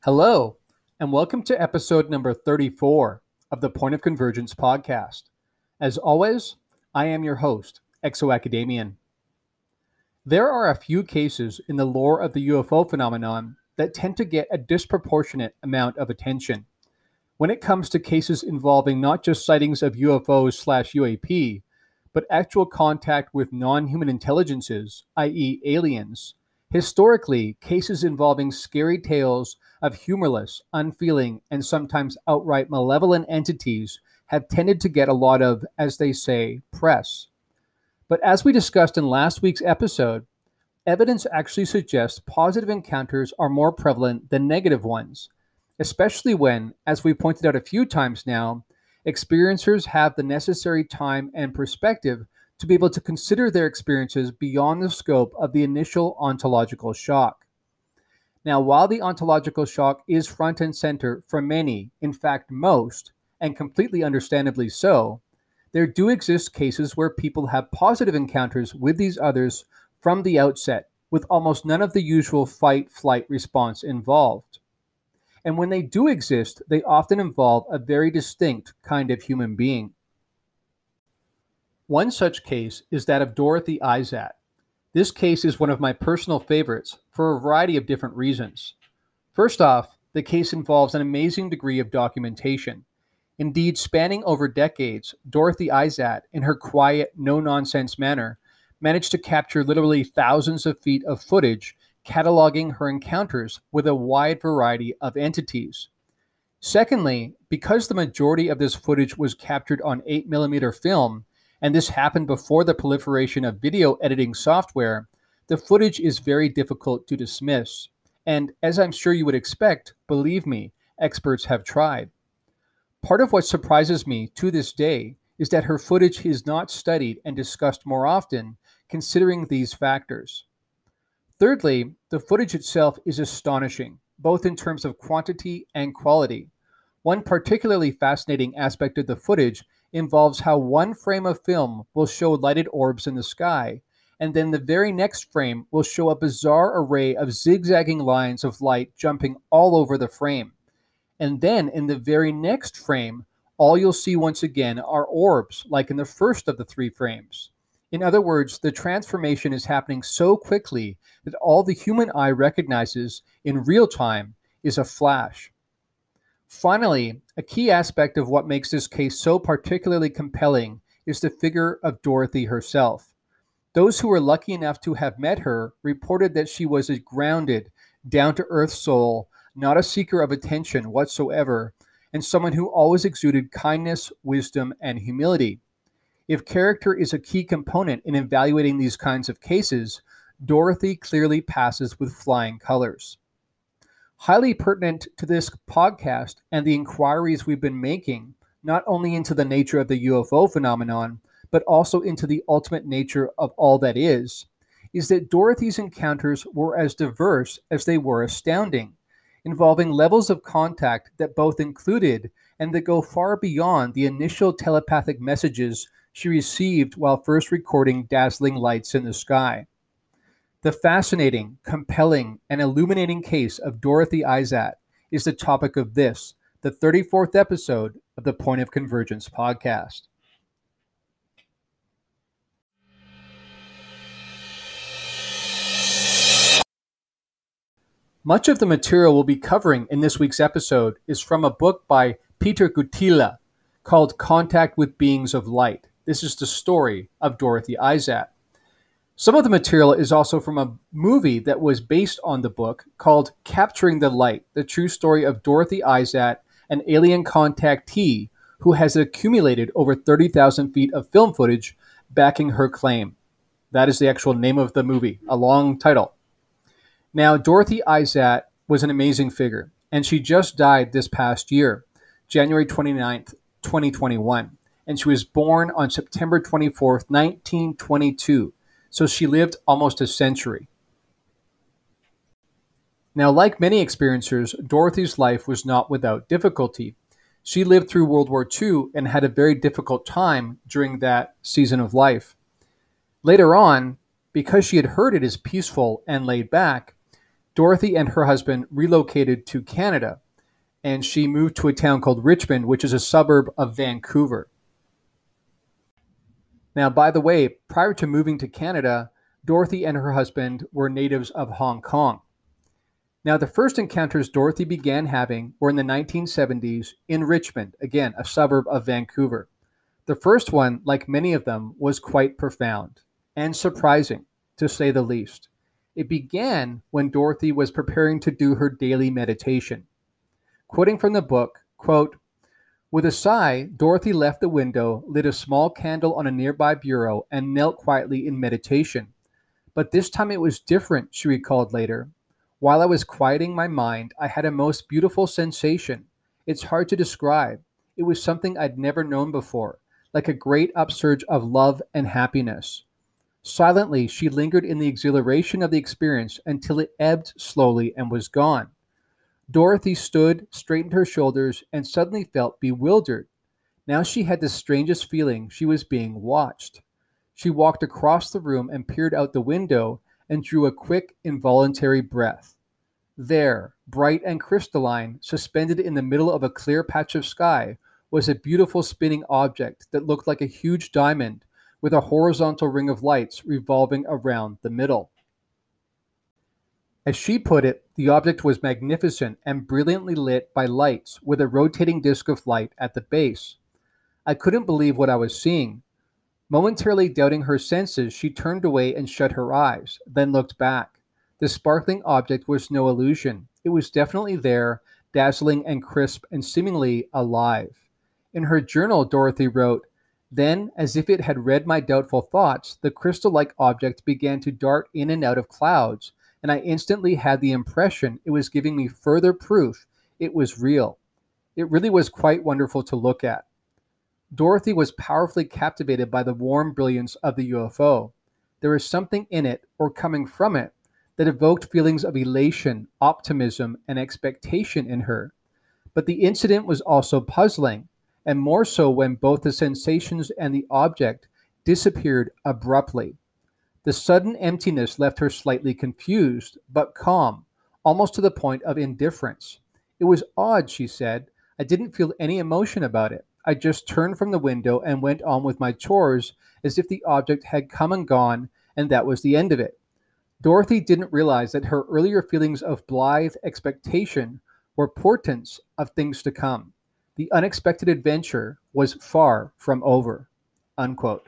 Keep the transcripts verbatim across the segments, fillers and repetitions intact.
Hello, and welcome to episode number thirty-four of the Point of Convergence podcast. As always, I am your host, Exo-Academian. There are a few cases in the lore of the U F O phenomenon that tend to get a disproportionate amount of attention. When it comes to cases involving not just sightings of U F Os slash U A P, but actual contact with non-human intelligences, that is aliens, historically, cases involving scary tales of humorless, unfeeling, and sometimes outright malevolent entities have tended to get a lot of, as they say, press. But as we discussed in last week's episode, evidence actually suggests positive encounters are more prevalent than negative ones, especially when, as we pointed out a few times now, experiencers have the necessary time and perspective to be able to consider their experiences beyond the scope of the initial ontological shock. Now, while the ontological shock is front and center for many, in fact most, and completely understandably so, there do exist cases where people have positive encounters with these others from the outset, with almost none of the usual fight-flight response involved. And when they do exist, they often involve a very distinct kind of human being. One such case is that of Dorothy Izat. This case is one of my personal favorites for a variety of different reasons. First off, the case involves an amazing degree of documentation. Indeed, spanning over decades, Dorothy Izat, in her quiet, no-nonsense manner, managed to capture literally thousands of feet of footage cataloging her encounters with a wide variety of entities. Secondly, because the majority of this footage was captured on eight millimeter film, and this happened before the proliferation of video editing software, the footage is very difficult to dismiss. And as I'm sure you would expect, believe me, experts have tried. Part of what surprises me to this day is that her footage is not studied and discussed more often, considering these factors. Thirdly, the footage itself is astonishing, both in terms of quantity and quality. One particularly fascinating aspect of the footage involves how one frame of film will show lighted orbs in the sky, and then the very next frame will show a bizarre array of zigzagging lines of light jumping all over the frame. And then in the very next frame, all you'll see once again are orbs, like in the first of the three frames. In other words, the transformation is happening so quickly that all the human eye recognizes in real time is a flash. Finally, a key aspect of what makes this case so particularly compelling is the figure of Dorothy herself. Those who were lucky enough to have met her reported that she was a grounded, down-to-earth soul, not a seeker of attention whatsoever, and someone who always exuded kindness, wisdom, and humility. If character is a key component in evaluating these kinds of cases, Dorothy clearly passes with flying colors. Highly pertinent to this podcast and the inquiries we've been making, not only into the nature of the U F O phenomenon, but also into the ultimate nature of all that is, is that Dorothy's encounters were as diverse as they were astounding, involving levels of contact that both included and that go far beyond the initial telepathic messages she received while first recording dazzling lights in the sky. The fascinating, compelling, and illuminating case of Dorothy Izat is the topic of this, the thirty-fourth episode of the Point of Convergence podcast. Much of the material we'll be covering in this week's episode is from a book by Peter Gutila called Contact with Beings of Light. This is the story of Dorothy Izat. Some of the material is also from a movie that was based on the book called Capturing the Light, the true story of Dorothy Izat, an alien contactee who has accumulated over thirty thousand feet of film footage backing her claim. That is the actual name of the movie, a long title. Now, Dorothy Izat was an amazing figure, and she just died this past year, January twenty-ninth, twenty twenty-one, and she was born on September twenty-fourth, nineteen twenty-two. So she lived almost a century. Now, like many experiencers, Dorothy's life was not without difficulty. She lived through World War Two and had a very difficult time during that season of life. Later on, because she had heard it as peaceful and laid back, Dorothy and her husband relocated to Canada, and she moved to a town called Richmond, which is a suburb of Vancouver. Now, by the way, prior to moving to Canada, Dorothy and her husband were natives of Hong Kong. Now, the first encounters Dorothy began having were in the nineteen seventies in Richmond, again, a suburb of Vancouver. The first one, like many of them, was quite profound and surprising, to say the least. It began when Dorothy was preparing to do her daily meditation. Quoting from the book, quote, "With a sigh, Dorothy left the window, lit a small candle on a nearby bureau, and knelt quietly in meditation. But this time it was different," she recalled later. "While I was quieting my mind, I had a most beautiful sensation. It's hard to describe. It was something I'd never known before, like a great upsurge of love and happiness." Silently, she lingered in the exhilaration of the experience until it ebbed slowly and was gone. Dorothy stood, straightened her shoulders, and suddenly felt bewildered. Now she had the strangest feeling she was being watched. She walked across the room and peered out the window and drew a quick, involuntary breath. There, bright and crystalline, suspended in the middle of a clear patch of sky, was a beautiful spinning object that looked like a huge diamond with a horizontal ring of lights revolving around the middle. As she put it, the object was magnificent and brilliantly lit by lights with a rotating disc of light at the base. I couldn't believe what I was seeing. Momentarily doubting her senses, she turned away and shut her eyes, then looked back. The sparkling object was no illusion. It was definitely there, dazzling and crisp and seemingly alive. In her journal, Dorothy wrote, "Then, as if it had read my doubtful thoughts, the crystal-like object began to dart in and out of clouds, and I instantly had the impression it was giving me further proof it was real. It really was quite wonderful to look at." Dorothy was powerfully captivated by the warm brilliance of the U F O. There was something in it, or coming from it, that evoked feelings of elation, optimism, and expectation in her. But the incident was also puzzling, and more so when both the sensations and the object disappeared abruptly. The sudden emptiness left her slightly confused, but calm, almost to the point of indifference. "It was odd," she said. "I didn't feel any emotion about it. I just turned from the window and went on with my chores as if the object had come and gone, and that was the end of it." Dorothy didn't realize that her earlier feelings of blithe expectation were portents of things to come. The unexpected adventure was far from over. Unquote.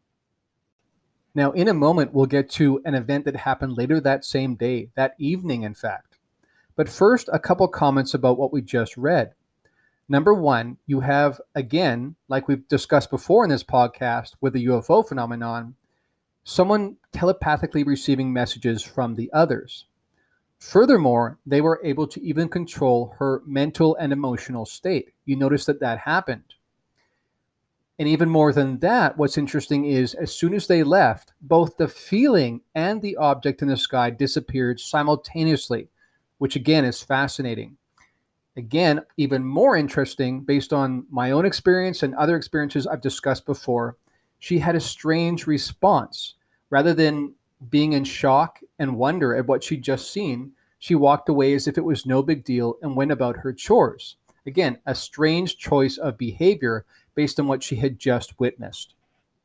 Now, in a moment, we'll get to an event that happened later that same day, that evening, in fact. But first, a couple comments about what we just read. Number one, you have, again, like we've discussed before in this podcast with the U F O phenomenon, someone telepathically receiving messages from the others. Furthermore, they were able to even control her mental and emotional state. You notice that that happened. And even more than that, what's interesting is as soon as they left, both the feeling and the object in the sky disappeared simultaneously, which again is fascinating. Again, even more interesting, based on my own experience and other experiences I've discussed before, she had a strange response. Rather than being in shock and wonder at what she'd just seen, she walked away as if it was no big deal and went about her chores. Again, a strange choice of behavior based on what she had just witnessed.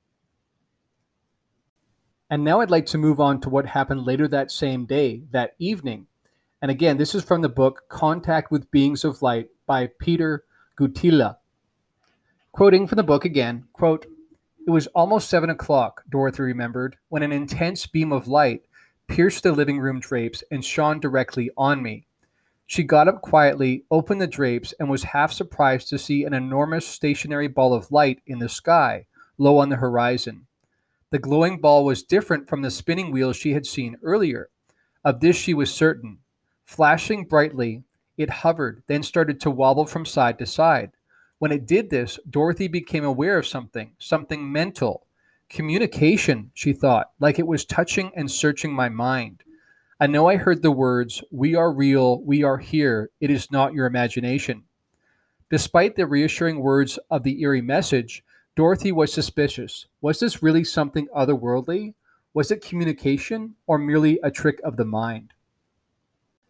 And now I'd like to move on to what happened later that same day, that evening. And again, this is from the book Contact with Beings of Light by Peter Gutila. Quoting from the book again, quote, "It was almost seven o'clock, Dorothy remembered, when an intense beam of light pierced the living room drapes and shone directly on me. She got up quietly, opened the drapes, and was half surprised to see an enormous stationary ball of light in the sky, low on the horizon. The glowing ball was different from the spinning wheel she had seen earlier. Of this she was certain. Flashing brightly, it hovered, then started to wobble from side to side. When it did this, Dorothy became aware of something, something mental. Communication, she thought, like it was touching and searching my mind. I know I heard the words, 'We are real, we are here, it is not your imagination.' Despite the reassuring words of the eerie message, Dorothy was suspicious. Was this really something otherworldly? Was it communication or merely a trick of the mind?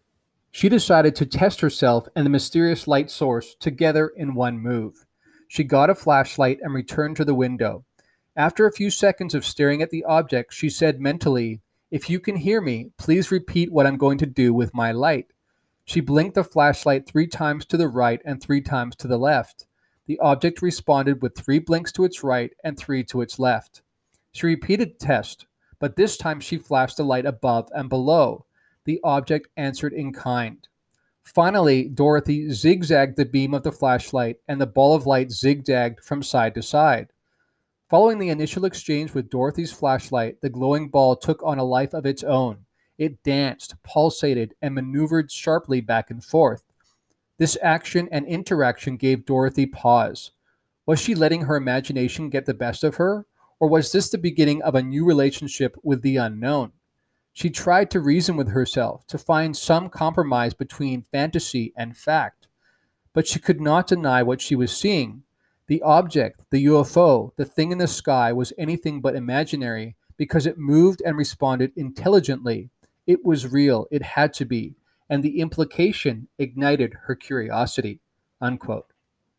She decided to test herself and the mysterious light source together in one move. She got a flashlight and returned to the window. After a few seconds of staring at the object, she said mentally, "If you can hear me, please repeat what I'm going to do with my light." She blinked the flashlight three times to the right and three times to the left. The object responded with three blinks to its right and three to its left. She repeated the test, but this time she flashed the light above and below. The object answered in kind. Finally, Dorothy zigzagged the beam of the flashlight, and the ball of light zigzagged from side to side. Following the initial exchange with Dorothy's flashlight, the glowing ball took on a life of its own. It danced, pulsated, and maneuvered sharply back and forth. This action and interaction gave Dorothy pause. Was she letting her imagination get the best of her, or was this the beginning of a new relationship with the unknown? She tried to reason with herself, to find some compromise between fantasy and fact, but she could not deny what she was seeing. The object, the U F O, the thing in the sky, was anything but imaginary because it moved and responded intelligently. It was real, it had to be, and the implication ignited her curiosity. Unquote.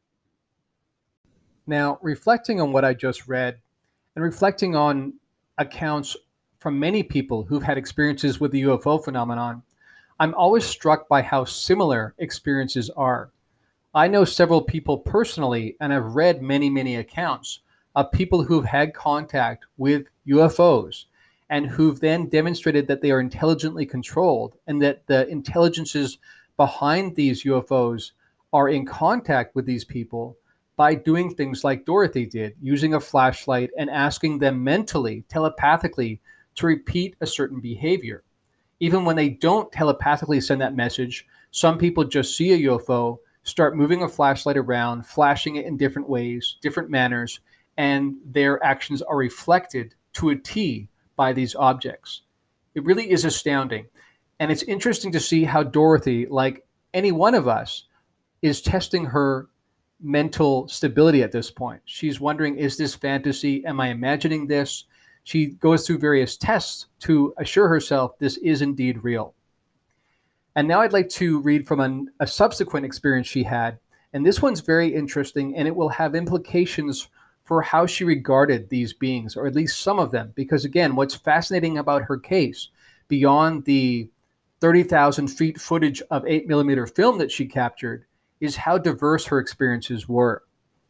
Now, reflecting on what I just read and reflecting on accounts from many people who've had experiences with the U F O phenomenon, I'm always struck by how similar experiences are. I know several people personally, and I've read many, many accounts of people who've had contact with U F Os and who've then demonstrated that they are intelligently controlled and that the intelligences behind these U F Os are in contact with these people by doing things like Dorothy did, using a flashlight and asking them mentally, telepathically, to repeat a certain behavior. Even when they don't telepathically send that message, some people just see a U F O, start moving a flashlight around, flashing it in different ways, different manners, and their actions are reflected to a T by these objects. It really is astounding. And it's interesting to see how Dorothy, like any one of us, is testing her mental stability at this point. She's wondering, is this fantasy? Am I imagining this? She goes through various tests to assure herself this is indeed real. And now I'd like to read from an, a subsequent experience she had. And this one's very interesting, and it will have implications for how she regarded these beings, or at least some of them. Because again, what's fascinating about her case, beyond the thirty thousand feet footage of eight millimeter film that she captured, is how diverse her experiences were.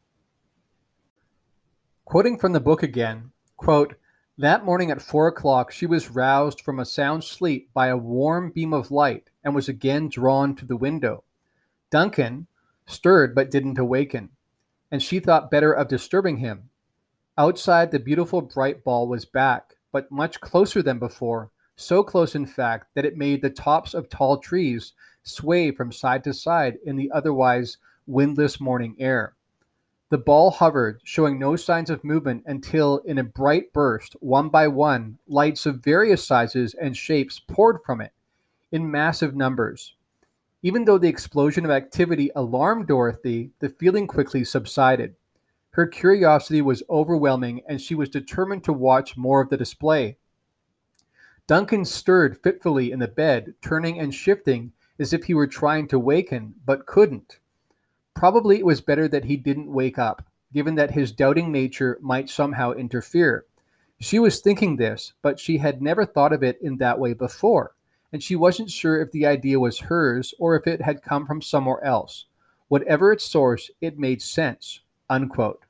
Quoting from the book again, quote, "That morning at four o'clock, she was roused from a sound sleep by a warm beam of light and was again drawn to the window. Duncan stirred but didn't awaken, and she thought better of disturbing him. Outside, the beautiful bright ball was back, but much closer than before, so close in fact that it made the tops of tall trees sway from side to side in the otherwise windless morning air. The ball hovered, showing no signs of movement until, in a bright burst, one by one, lights of various sizes and shapes poured from it, in massive numbers. Even though the explosion of activity alarmed Dorothy, the feeling quickly subsided. Her curiosity was overwhelming, and she was determined to watch more of the display. Duncan stirred fitfully in the bed, turning and shifting as if he were trying to waken, but couldn't. Probably it was better that he didn't wake up, given that his doubting nature might somehow interfere. She was thinking this, but she had never thought of it in that way before, and she wasn't sure if the idea was hers or if it had come from somewhere else. Whatever its source, it made sense." Unquote.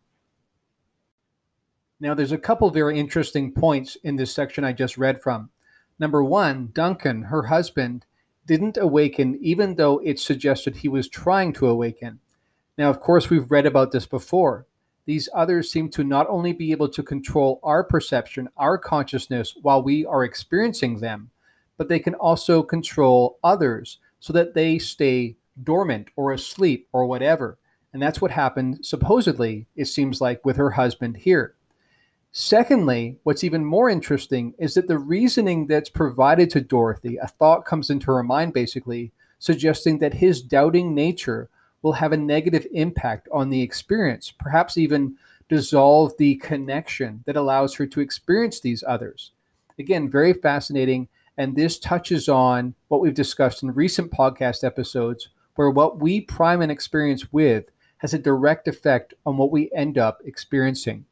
Now, there's a couple very interesting points in this section I just read from. Number one, Duncan, her husband, didn't awaken even though it suggested he was trying to awaken. Now, of course, we've read about this before. These others seem to not only be able to control our perception, our consciousness while we are experiencing them, but they can also control others so that they stay dormant or asleep or whatever. And that's what happened, supposedly, it seems like, with her husband here. Secondly, what's even more interesting is that the reasoning that's provided to Dorothy, a thought comes into her mind basically, suggesting that his doubting nature will have a negative impact on the experience, perhaps even dissolve the connection that allows her to experience these others. Again, very fascinating And this touches on what we've discussed in recent podcast episodes, where what we prime an experience with has a direct effect on what we end up experiencing.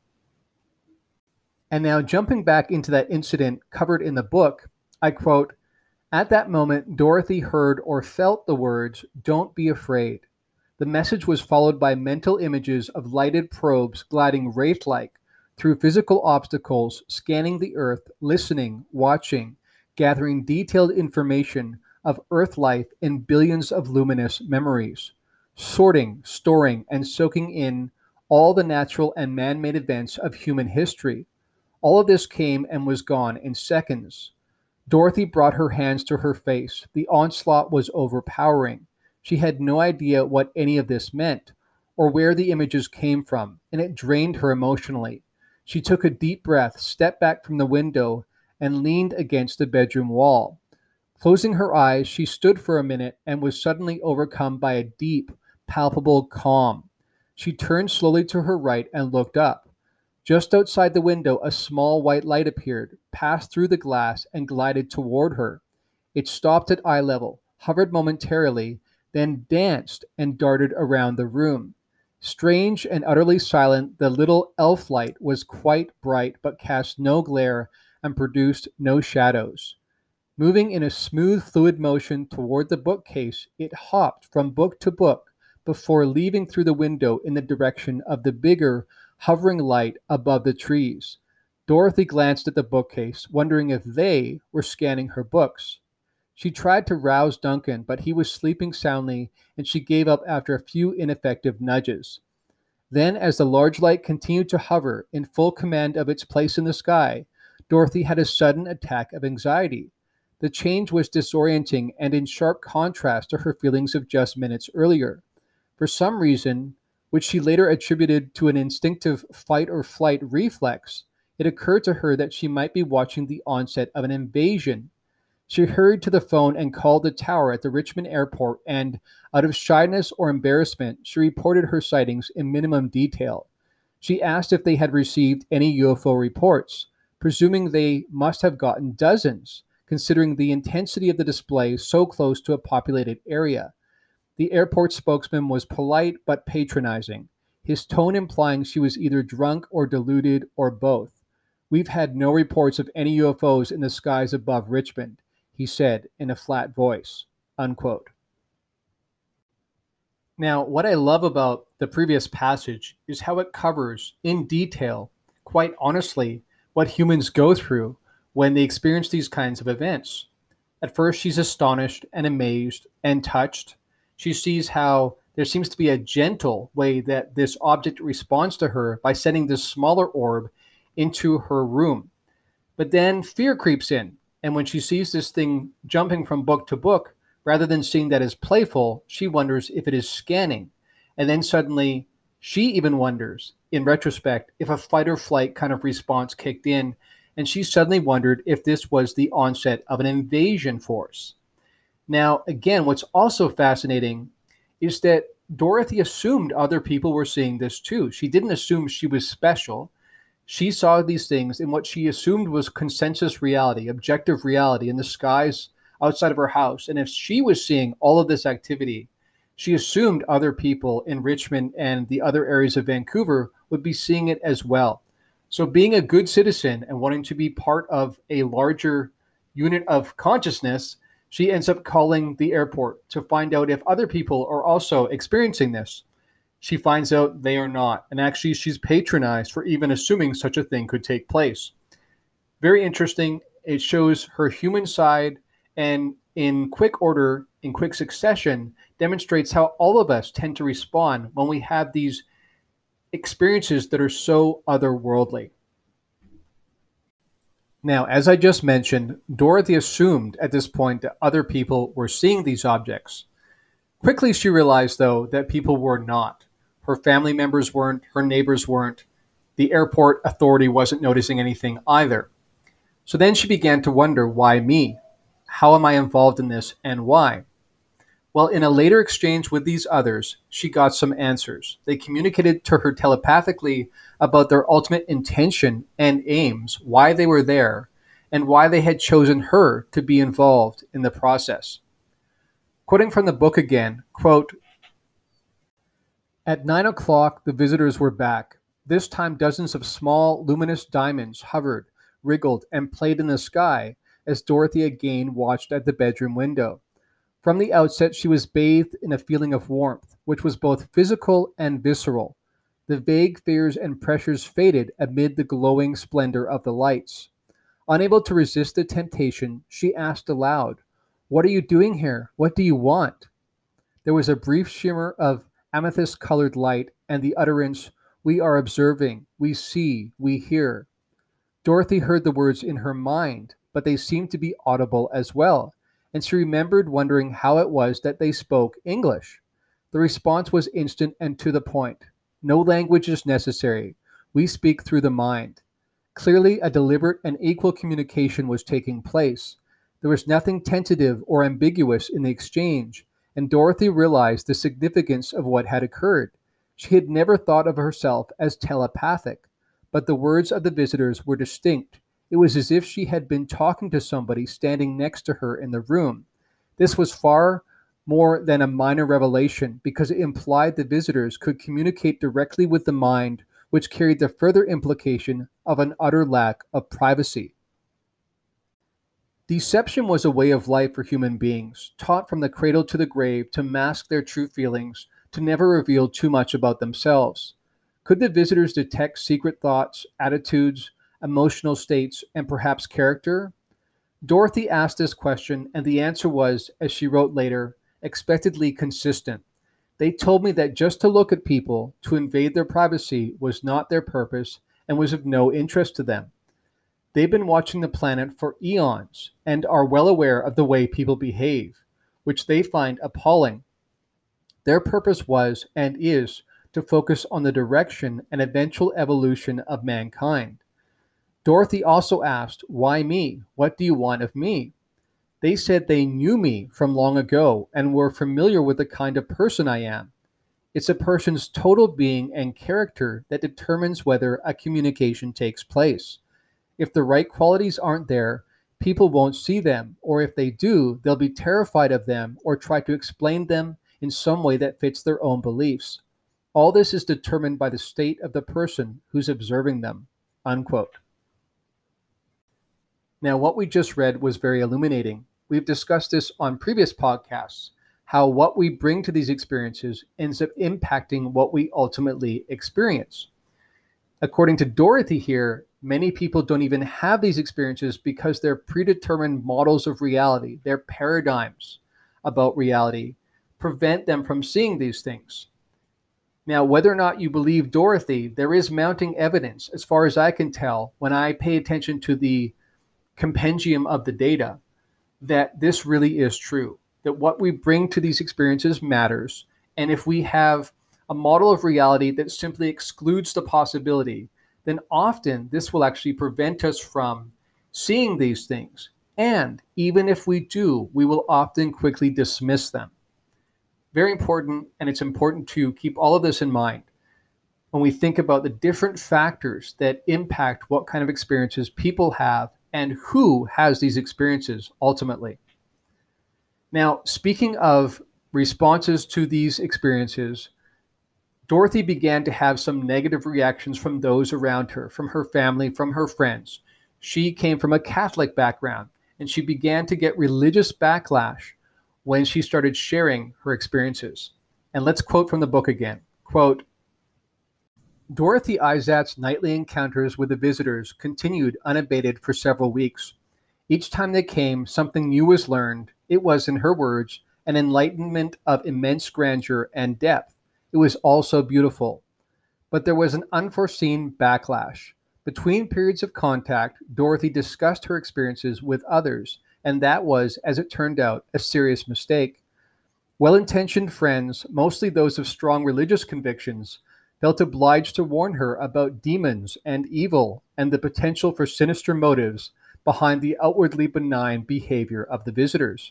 And now, jumping back into that incident covered in the book, I quote, "At that moment, Dorothy heard or felt the words, 'Don't be afraid.' The message was followed by mental images of lighted probes gliding wraith-like through physical obstacles, scanning the Earth, listening, watching, gathering detailed information of Earth life in billions of luminous memories, sorting, storing, and soaking in all the natural and man-made events of human history. All of this came and was gone in seconds. Dorothy brought her hands to her face. The onslaught was overpowering. She had no idea what any of this meant, or where the images came from, and it drained her emotionally. She took a deep breath, stepped back from the window, and leaned against the bedroom wall. Closing her eyes, she stood for a minute and was suddenly overcome by a deep, palpable calm. She turned slowly to her right and looked up. Just outside the window, a small white light appeared, passed through the glass, and glided toward her. It stopped at eye level, hovered momentarily, then danced and darted around the room. Strange and utterly silent, the little elf light was quite bright, but cast no glare and produced no shadows. Moving in a smooth, fluid motion toward the bookcase, it hopped from book to book before leaving through the window in the direction of the bigger, hovering light above the trees. Dorothy glanced at the bookcase, wondering if they were scanning her books. She tried to rouse Duncan, but he was sleeping soundly, and she gave up after a few ineffective nudges. Then, as the large light continued to hover, in full command of its place in the sky, Dorothy had a sudden attack of anxiety. The change was disorienting and in sharp contrast to her feelings of just minutes earlier. For some reason, which she later attributed to an instinctive fight-or-flight reflex, it occurred to her that she might be watching the onset of an invasion. She hurried to the phone and called the tower at the Richmond airport, and, out of shyness or embarrassment, she reported her sightings in minimum detail. She asked if they had received any U F O reports, presuming they must have gotten dozens, considering the intensity of the display so close to a populated area. The airport spokesman was polite but patronizing, his tone implying she was either drunk or deluded or both. "We've had no reports of any U F Os in the skies above Richmond," he said in a flat voice. Unquote. Now, what I love about the previous passage is how it covers in detail, quite honestly, what humans go through when they experience these kinds of events. At first, she's astonished and amazed and touched. She sees how there seems to be a gentle way that this object responds to her by sending this smaller orb into her room. But then fear creeps in, and when she sees this thing jumping from book to book, rather than seeing that as playful, she wonders if it is scanning. And then suddenly, she even wonders, in retrospect, if a fight or flight kind of response kicked in, and she suddenly wondered if this was the onset of an invasion force. Now, again, what's also fascinating is that Dorothy assumed other people were seeing this too. She didn't assume she was special. She saw these things in what she assumed was consensus reality, objective reality in the skies outside of her house. And if she was seeing all of this activity, she assumed other people in Richmond and the other areas of Vancouver would be seeing it as well. So being a good citizen and wanting to be part of a larger unit of consciousness, she ends up calling the airport to find out if other people are also experiencing this. She finds out they are not, and actually she's patronized for even assuming such a thing could take place. Very interesting. It shows her human side, and in quick order, in quick succession, demonstrates how all of us tend to respond when we have these experiences that are so otherworldly. Now, as I just mentioned, Dorothy assumed at this point that other people were seeing these objects. Quickly, she realized, though, that people were not. Her family members weren't, her neighbors weren't, the airport authority wasn't noticing anything either. So then she began to wonder, why me? How am I involved in this, and why? Well, in a later exchange with these others, she got some answers. They communicated to her telepathically about their ultimate intention and aims, why they were there, and why they had chosen her to be involved in the process. Quoting from the book again, quote, "At nine o'clock, the visitors were back. This time dozens of small, luminous diamonds hovered, wriggled, and played in the sky as Dorothy again watched at the bedroom window. From the outset, she was bathed in a feeling of warmth, which was both physical and visceral. The vague fears and pressures faded amid the glowing splendor of the lights. Unable to resist the temptation, she asked aloud, 'What are you doing here? What do you want?' There was a brief shimmer of amethyst-colored light, and the utterance, 'We are observing, we see, we hear.' Dorothy heard the words in her mind, but they seemed to be audible as well, and she remembered wondering how it was that they spoke English. The response was instant and to the point. 'No language is necessary. We speak through the mind.' Clearly, a deliberate and equal communication was taking place. There was nothing tentative or ambiguous in the exchange, and Dorothy realized the significance of what had occurred. She had never thought of herself as telepathic, but the words of the visitors were distinct. It was as if she had been talking to somebody standing next to her in the room. This was far more than a minor revelation because it implied the visitors could communicate directly with the mind, which carried the further implication of an utter lack of privacy. Deception was a way of life for human beings, taught from the cradle to the grave to mask their true feelings, to never reveal too much about themselves. Could the visitors detect secret thoughts, attitudes, emotional states, and perhaps character? Dorothy asked this question, and the answer was, as she wrote later, expectedly consistent. They told me that just to look at people, to invade their privacy, was not their purpose and was of no interest to them. They've been watching the planet for eons and are well aware of the way people behave, which they find appalling. Their purpose was and is to focus on the direction and eventual evolution of mankind. Dorothy also asked, 'Why me? What do you want of me?' They said they knew me from long ago and were familiar with the kind of person I am. It's a person's total being and character that determines whether a communication takes place. If the right qualities aren't there, people won't see them, or if they do, they'll be terrified of them or try to explain them in some way that fits their own beliefs. All this is determined by the state of the person who's observing them." Unquote. Now, what we just read was very illuminating. We've discussed this on previous podcasts, how what we bring to these experiences ends up impacting what we ultimately experience. According to Dorothy here, many people don't even have these experiences because their predetermined models of reality, their paradigms about reality, prevent them from seeing these things. Now, whether or not you believe Dorothy, there is mounting evidence, as far as I can tell, when I pay attention to the compendium of the data, that this really is true, that what we bring to these experiences matters. And if we have a model of reality that simply excludes the possibility, then often this will actually prevent us from seeing these things. And even if we do, we will often quickly dismiss them. Very important, and it's important to keep all of this in mind when we think about the different factors that impact what kind of experiences people have and who has these experiences ultimately. Now, speaking of responses to these experiences, Dorothy began to have some negative reactions from those around her, from her family, from her friends. She came from a Catholic background, and she began to get religious backlash when she started sharing her experiences. And let's quote from the book again. Quote, "Dorothy Izat's nightly encounters with the visitors continued unabated for several weeks. Each time they came, something new was learned. It was, in her words, an enlightenment of immense grandeur and depth. It was also beautiful. But there was an unforeseen backlash. Between periods of contact, Dorothy discussed her experiences with others, and that was, as it turned out, a serious mistake. Well-intentioned friends, mostly those of strong religious convictions, felt obliged to warn her about demons and evil and the potential for sinister motives behind the outwardly benign behavior of the visitors.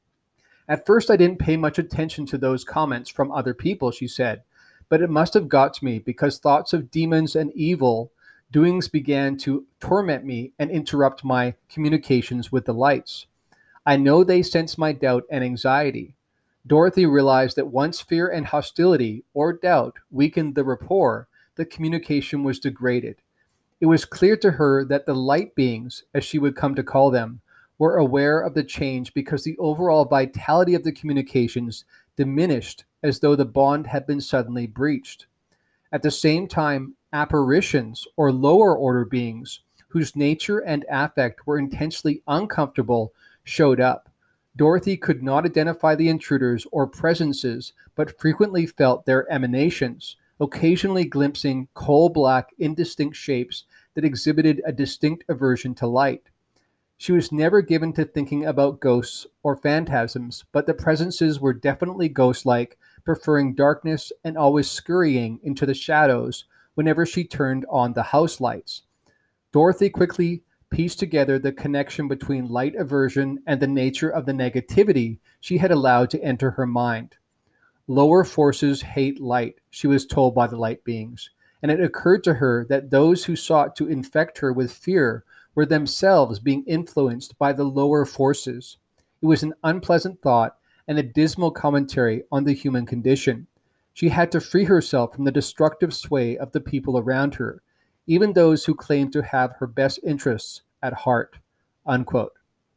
At first, I didn't pay much attention to those comments from other people," she said, "but it must have got to me because thoughts of demons and evil Doings began to torment me and interrupt my communications with the lights. I know they sense my doubt and anxiety. Dorothy realized that once fear and hostility or doubt weakened the rapport, the communication was degraded. It was clear to her that the light beings, as she would come to call them, were aware of the change because the overall vitality of the communications diminished as though the bond had been suddenly breached. At the same time, apparitions, or lower order beings, whose nature and affect were intensely uncomfortable, showed up. Dorothy could not identify the intruders or presences, but frequently felt their emanations, occasionally glimpsing coal-black, indistinct shapes that exhibited a distinct aversion to light. She was never given to thinking about ghosts or phantasms, but the presences were definitely ghost-like, preferring darkness and always scurrying into the shadows whenever she turned on the house lights. Dorothy quickly pieced together the connection between light aversion and the nature of the negativity she had allowed to enter her mind. Lower forces hate light, she was told by the light beings, and it occurred to her that those who sought to infect her with fear were themselves being influenced by the lower forces. It was an unpleasant thought and a dismal commentary on the human condition. She had to free herself from the destructive sway of the people around her, even those who claimed to have her best interests at heart." Unquote.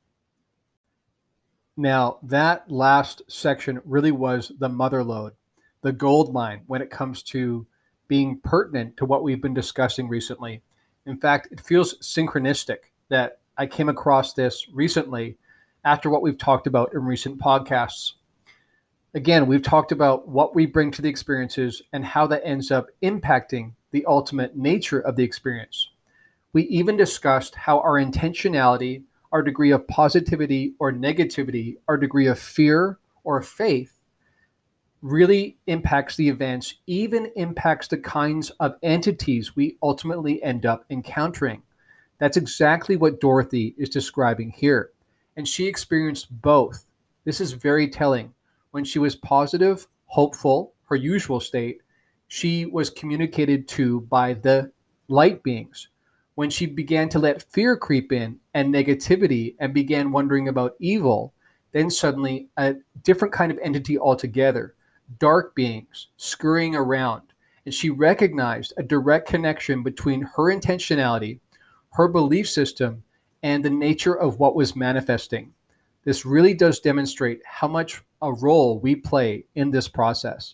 Now, that last section really was the mother lode, the gold mine when it comes to being pertinent to what we've been discussing recently. In fact, it feels synchronistic that I came across this recently after what we've talked about in recent podcasts. Again, we've talked about what we bring to the experiences and how that ends up impacting the ultimate nature of the experience. We even discussed how our intentionality, our degree of positivity or negativity, our degree of fear or faith really impacts the events, even impacts the kinds of entities we ultimately end up encountering. That's exactly what Dorothy is describing here. And she experienced both. This is very telling. When she was positive, hopeful, her usual state, she was communicated to by the light beings. When she began to let fear creep in and negativity and began wondering about evil, then suddenly a different kind of entity altogether, dark beings scurrying around. And she recognized a direct connection between her intentionality, her belief system, and the nature of what was manifesting. This really does demonstrate how much a role we play in this process.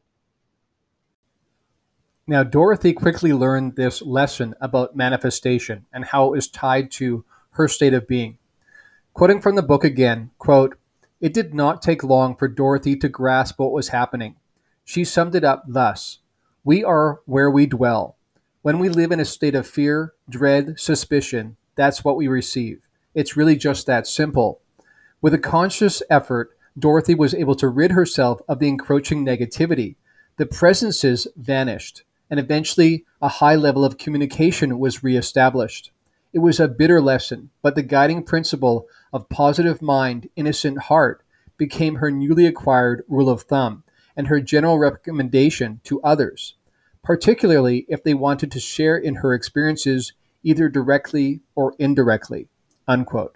Now, Dorothy quickly learned this lesson about manifestation and how it was tied to her state of being. Quoting from the book again, quote, "It did not take long for Dorothy to grasp what was happening. She summed it up thus: we are where we dwell. When we live in a state of fear, dread, suspicion, that's what we receive. It's really just that simple." With a conscious effort, Dorothy was able to rid herself of the encroaching negativity. The presences vanished, and eventually a high level of communication was reestablished. It was a bitter lesson, but the guiding principle of positive mind, innocent heart became her newly acquired rule of thumb and her general recommendation to others, particularly if they wanted to share in her experiences either directly or indirectly. Unquote.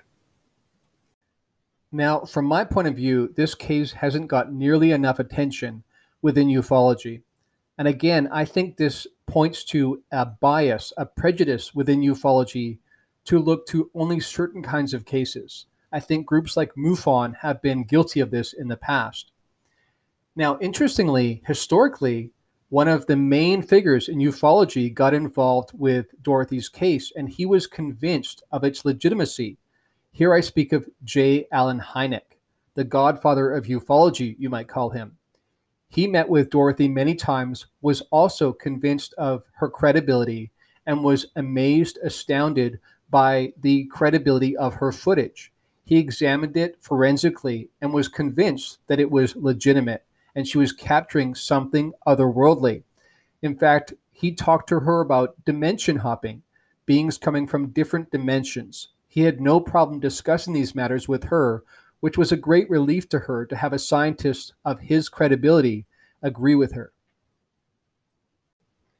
Now, from my point of view, this case hasn't got nearly enough attention within ufology. And again, I think this points to a bias, a prejudice within ufology to look to only certain kinds of cases. I think groups like MUFON have been guilty of this in the past. Now, interestingly, historically, one of the main figures in ufology got involved with Dorothy's case, and he was convinced of its legitimacy. Here I speak of J. Allen Hynek, the godfather of ufology, you might call him. He met with Dorothy many times, was also convinced of her credibility, and was amazed, astounded by the credibility of her footage. He examined it forensically and was convinced that it was legitimate and she was capturing something otherworldly. In fact, he talked to her about dimension hopping, beings coming from different dimensions. He had no problem discussing these matters with her, which was a great relief to her to have a scientist of his credibility agree with her.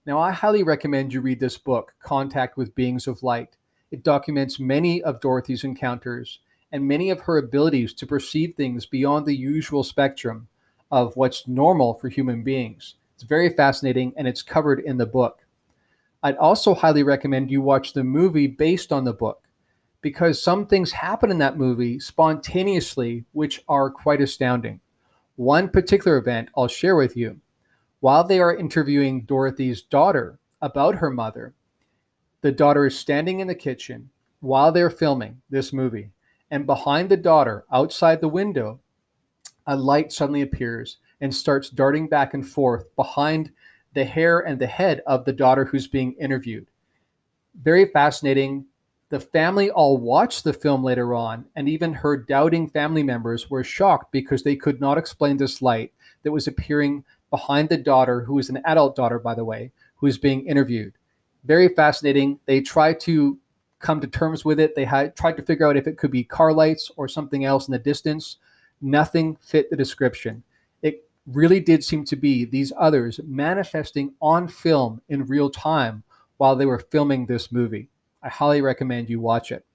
Now, I highly recommend you read this book, Contact with Beings of Light. It documents many of Dorothy's encounters and many of her abilities to perceive things beyond the usual spectrum of what's normal for human beings. It's very fascinating, and it's covered in the book. I'd also highly recommend you watch the movie based on the book, because some things happen in that movie spontaneously which are quite astounding. One particular event I'll share with you. While they are interviewing Dorothy's daughter about her mother, the daughter is standing in the kitchen while they're filming this movie. And behind the daughter, outside the window, a light suddenly appears and starts darting back and forth behind the hair and the head of the daughter who's being interviewed. Very fascinating. The family all watched the film later on, and even her doubting family members were shocked because they could not explain this light that was appearing behind the daughter, who is an adult daughter, by the way, who is being interviewed. Very fascinating. They tried to come to terms with it. They had tried to figure out if it could be car lights or something else in the distance. Nothing fit the description. It really did seem to be these others manifesting on film in real time while they were filming this movie. I highly recommend you watch it.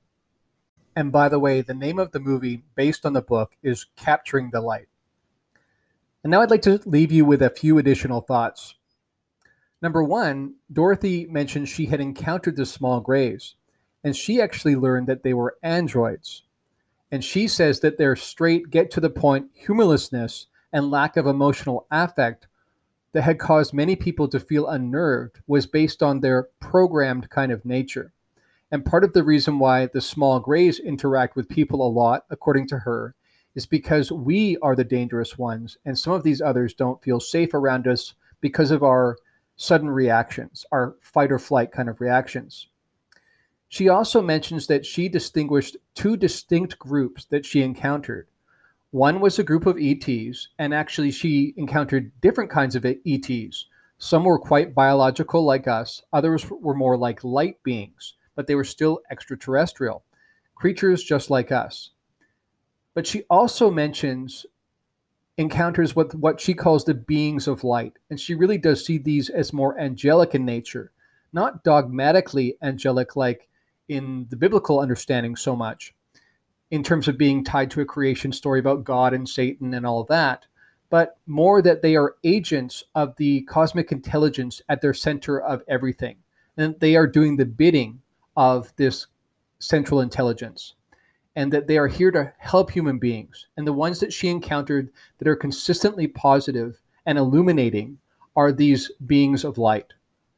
And by the way, the name of the movie based on the book is Capturing the Light. And now I'd like to leave you with a few additional thoughts. Number one, Dorothy mentioned she had encountered the small grays, and she actually learned that they were androids. And she says that their straight, get to the point humorlessness and lack of emotional affect that had caused many people to feel unnerved was based on their programmed kind of nature. And part of the reason why the small grays interact with people a lot, according to her, is because we are the dangerous ones, and some of these others don't feel safe around us because of our sudden reactions, our fight or flight kind of reactions. She also mentions that she distinguished two distinct groups that she encountered. One was a group of E Ts, and actually she encountered different kinds of E Ts. Some were quite biological like us, others were more like light beings, but they were still extraterrestrial, creatures just like us. But she also mentions encounters with what she calls the beings of light, and she really does see these as more angelic in nature, not dogmatically angelic like in the biblical understanding so much, in terms of being tied to a creation story about God and Satan and all that, but more that they are agents of the cosmic intelligence at their center of everything, and they are doing the bidding of this central intelligence, and that they are here to help human beings. And the ones that she encountered that are consistently positive and illuminating are these beings of light.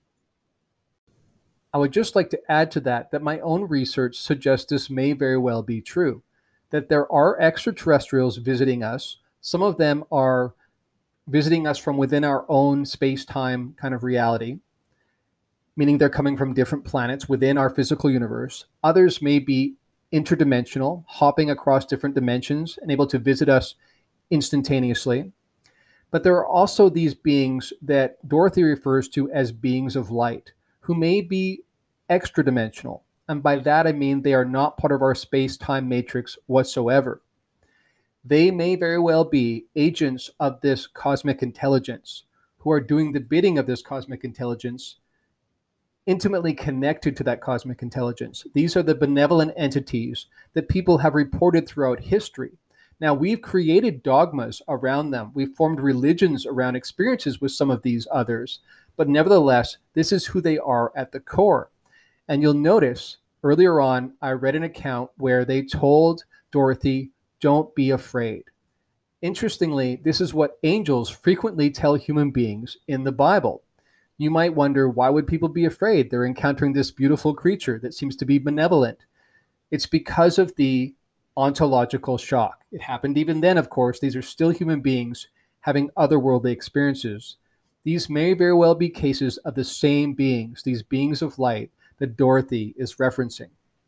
I would just like to add to that that my own research suggests this may very well be true, that there are extraterrestrials visiting us. Some of them are visiting us from within our own space-time kind of reality, meaning they're coming from different planets within our physical universe. Others may be interdimensional, hopping across different dimensions and able to visit us instantaneously. But there are also these beings that Dorothy refers to as beings of light, who may be extra-dimensional. And by that I mean they are not part of our space-time matrix whatsoever. They may very well be agents of this cosmic intelligence, who are doing the bidding of this cosmic intelligence, intimately connected to that cosmic intelligence. These are the benevolent entities that people have reported throughout history. Now, we've created dogmas around them. We've formed religions around experiences with some of these others. But nevertheless, this is who they are at the core. And you'll notice earlier on, I read an account where they told Dorothy, don't be afraid. Interestingly, this is what angels frequently tell human beings in the Bible. You might wonder, why would people be afraid? They're encountering this beautiful creature that seems to be benevolent. It's because of the ontological shock. It happened even then, of course. These are still human beings having otherworldly experiences. These may very well be cases of the same beings, these beings of light that Dorothy is referencing.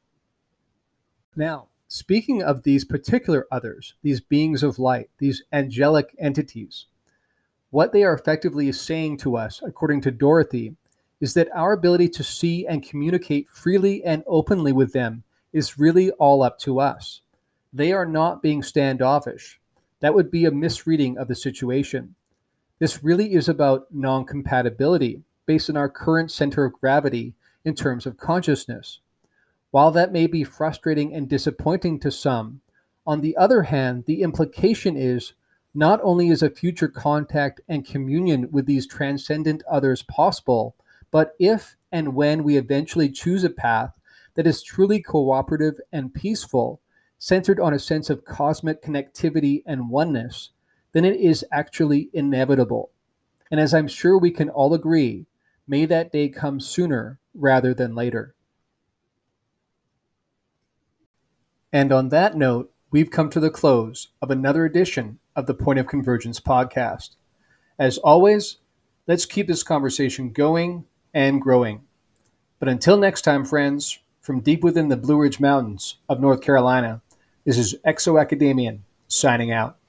Now, speaking of these particular others, these beings of light, these angelic entities, what they are effectively saying to us, according to Dorothy, is that our ability to see and communicate freely and openly with them is really all up to us. They are not being standoffish. That would be a misreading of the situation. This really is about non-compatibility. based on our current center of gravity in terms of consciousness. While that may be frustrating and disappointing to some, on the other hand, the implication is not only is a future contact and communion with these transcendent others possible, but if and when we eventually choose a path that is truly cooperative and peaceful, centered on a sense of cosmic connectivity and oneness, then it is actually inevitable. And as I'm sure we can all agree, may that day come sooner rather than later. And on that note, we've come to the close of another edition of the Point of Convergence podcast. As always, let's keep this conversation going and growing. But until next time, friends, from deep within the Blue Ridge Mountains of North Carolina, this is Exo Academian signing out.